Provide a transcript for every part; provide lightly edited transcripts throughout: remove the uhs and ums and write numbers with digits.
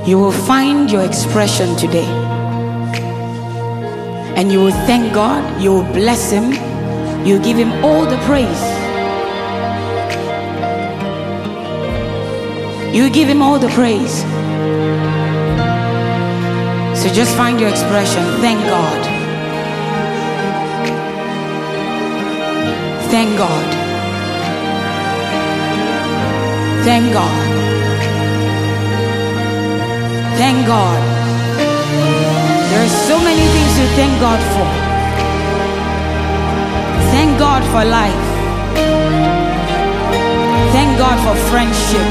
You will find your expression today. And you will thank God, you will bless Him, you will give Him all the praise. You will give Him all the praise. So just find your expression. Thank God. Thank God. Thank God. Thank God. There are so many things to thank God for. Thank God for life. Thank God for friendship.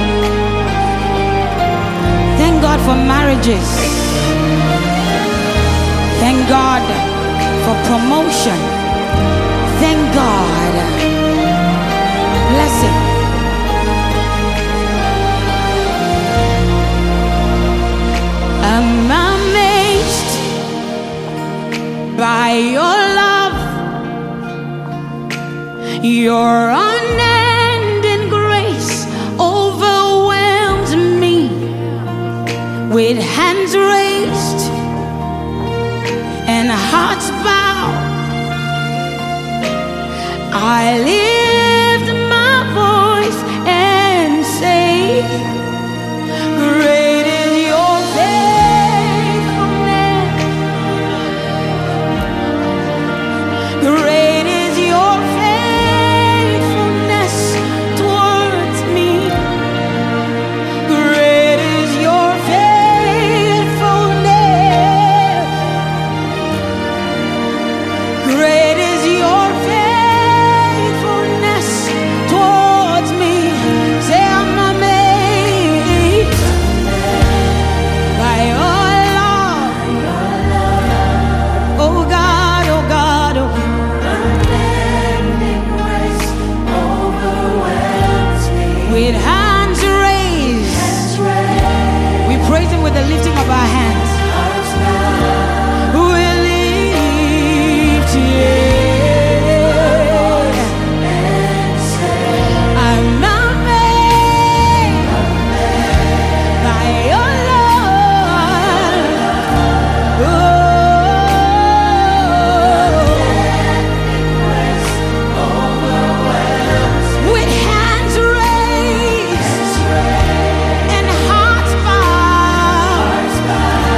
Thank God for marriages. Thank God for promotion. Thank God. Bless Him. I'm amazed by your love, your unending grace overwhelms me. With hands raised and hearts bowed, I lift my voice and say, great is your faithfulness. Great is your faithfulness towards me. Great is your faithfulness. Great is your faithfulness towards me. Say, I'm amazed by your love. Oh God, oh God, oh. With hands raised, we praise Him with the lifting of our hands. We lift, yeah. I'm amazed by your love. With hands raised and hearts bowed,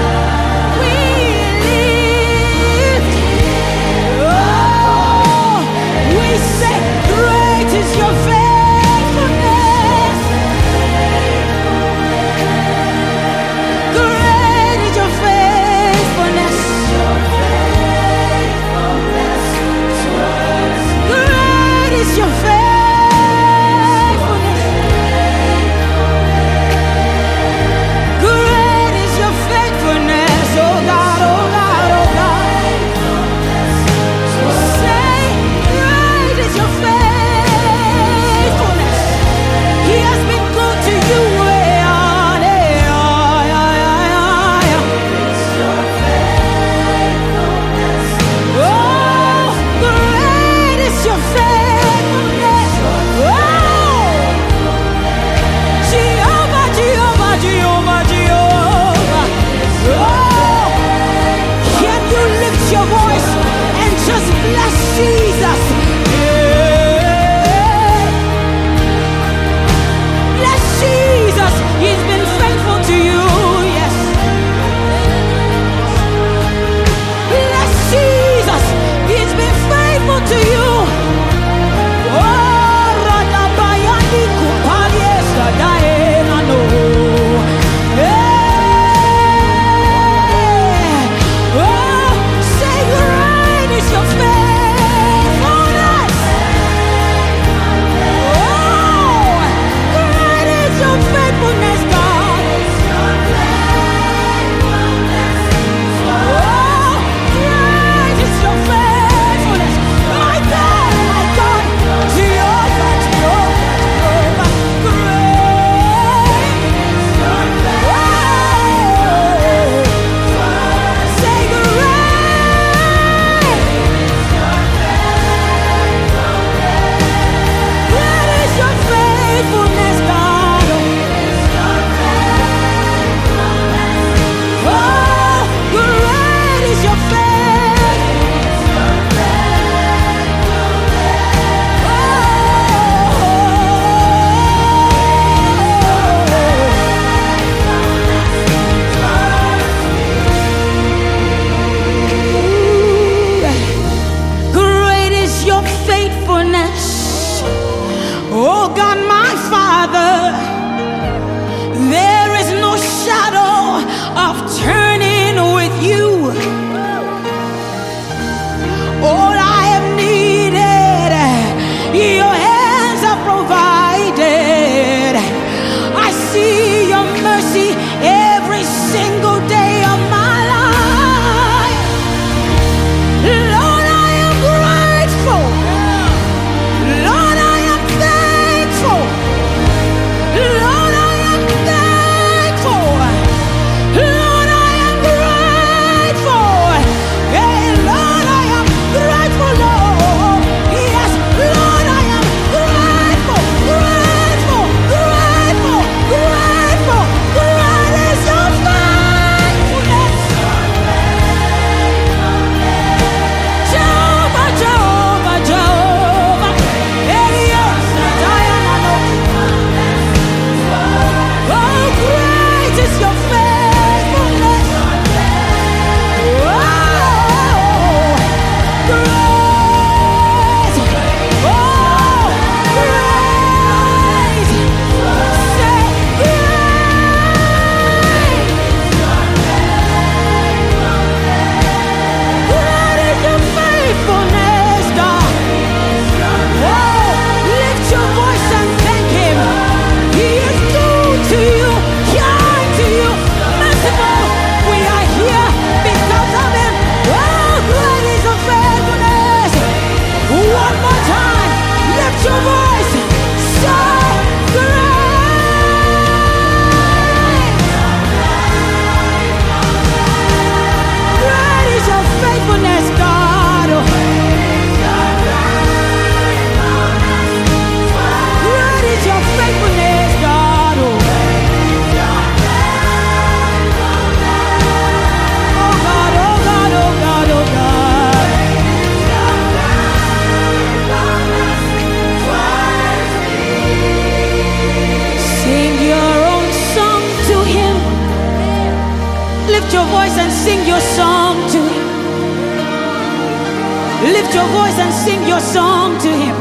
Lift your voice and sing your song to him.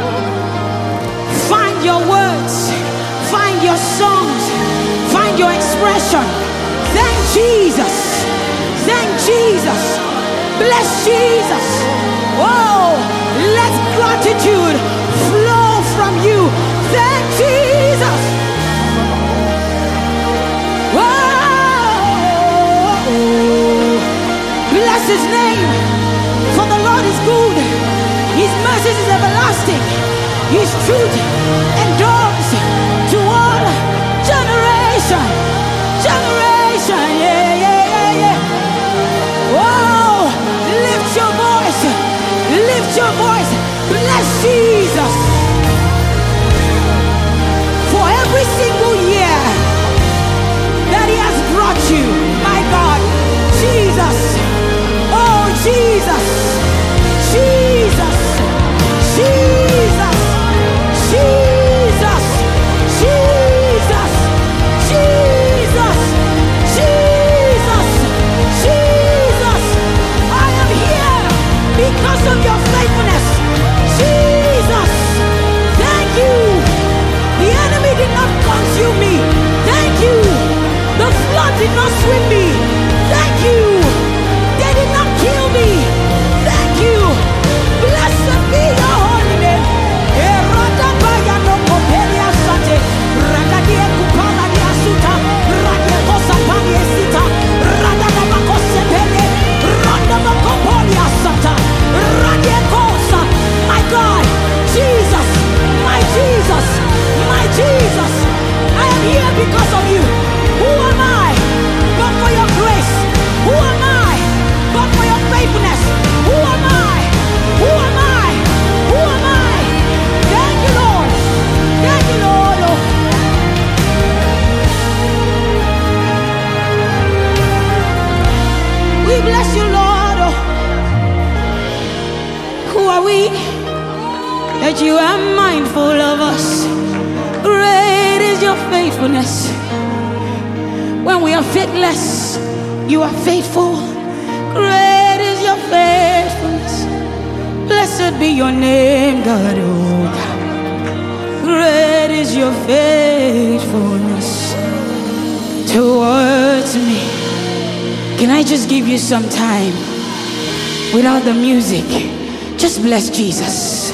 Find your words, find your songs, find your expression. Thank Jesus, thank Jesus, bless Jesus. Oh, let gratitude flow from you. Thank Jesus. Oh, bless his name, for the Lord is good. His mercy is everlasting. His truth endures to all generation. Generation, yeah, yeah, yeah, yeah. Whoa, lift your voice, lift your voice. Bless Jesus. For every single year that he has brought you, my God, Jesus. Oh, Jesus, Jesus, Jesus, Jesus, Jesus, Jesus, Jesus, Jesus. I am here because of your faithfulness. Jesus, thank you. The enemy did not consume me. Thank you. The flood did not swim me. Thank you. They did not kill me. Thank you. Blessed be your holy name. My God, Jesus, my Jesus, my Jesus, I am here because of you. Who am I but for your grace? Who am I but for your faithfulness? Who am I? Who am I? Who am I? Thank you, Lord. Thank you, Lord. We bless you, Lord. Who are we that you are mindful of us? Great is your faithfulness. When we are faithless, you are faithful. Great is your faithfulness. Blessed be your name, God. Oh, God. Great is your faithfulness towards me. Can I just give you some time without the music? Just bless Jesus.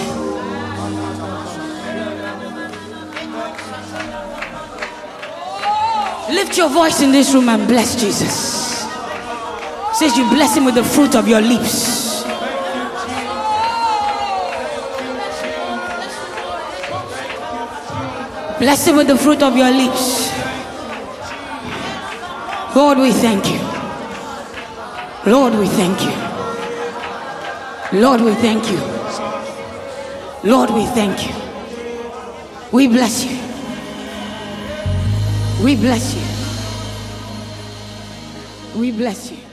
Lift your voice in this room and bless Jesus. Says you bless him with the fruit of your lips. Bless him with the fruit of your lips. Lord, we thank you. Lord, we thank you. Lord, we thank you. Lord, we thank you. We bless you. We bless you. We bless you.